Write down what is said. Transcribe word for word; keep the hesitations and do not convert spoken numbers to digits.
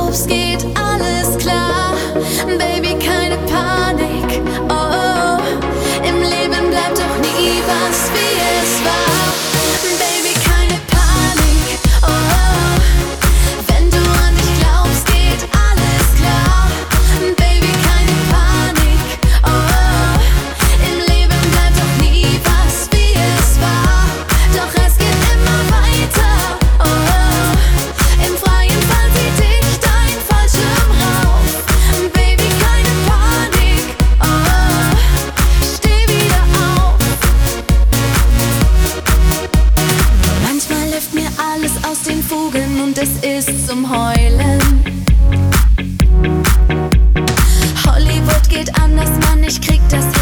glaubst, geht alles klar. Baby, keine Panik, oh, oh. Im Leben bleibt doch nie was wie es war. Baby, keine Panik, oh, oh. Wenn du an dich glaubst, geht alles klar. Baby, keine Panik, oh, oh. Im Leben bleibt doch nie was wie es war. Doch es geht immer weiter, oh, oh. Im freien Fall zieht dich dein Fallschirm rauf. Baby, keine Panik, oh, oh. Steh wieder auf. Manchmal hilft mir alles aus den Fugen und es ist zum Heulen. Hollywood geht anders, Mann, ich krieg das